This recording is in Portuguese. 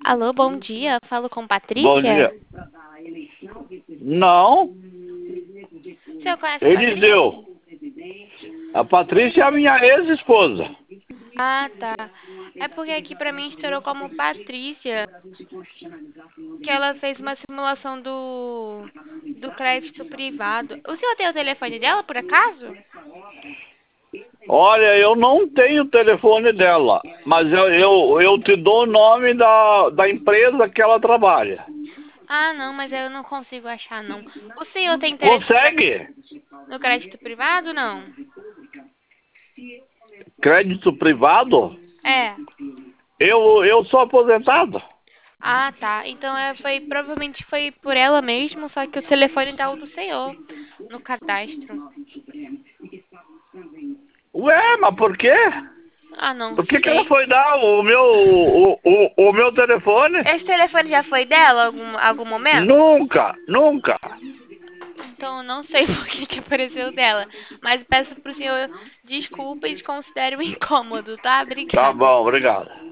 Alô, bom dia. Falo com Bom Patrícia? dia. Não, O senhor conhece a Patrícia? Eliseu. A Patrícia é a minha ex-esposa. Ah, tá. É porque aqui pra mim estourou como Patrícia, que ela fez uma simulação do crédito privado. O senhor tem o telefone dela, por acaso? Olha, eu não tenho o telefone dela, mas eu te dou o nome da empresa que ela trabalha. Ah, não, mas eu não consigo achar, não. O senhor tem interesse Consegue? no crédito privado, não? Crédito privado? É. Eu sou aposentado. Ah, tá. Então provavelmente foi por ela mesmo, só que o telefone tá o do senhor no cadastro. Ué, mas por quê? Ah, não Por que ela sei. foi dar o meu telefone? Esse telefone já foi dela algum momento? Nunca, nunca. Então eu não sei por que apareceu dela. Mas peço pro senhor desculpa e desconsidere o incômodo, tá? Tá Obrigada. bom, obrigado.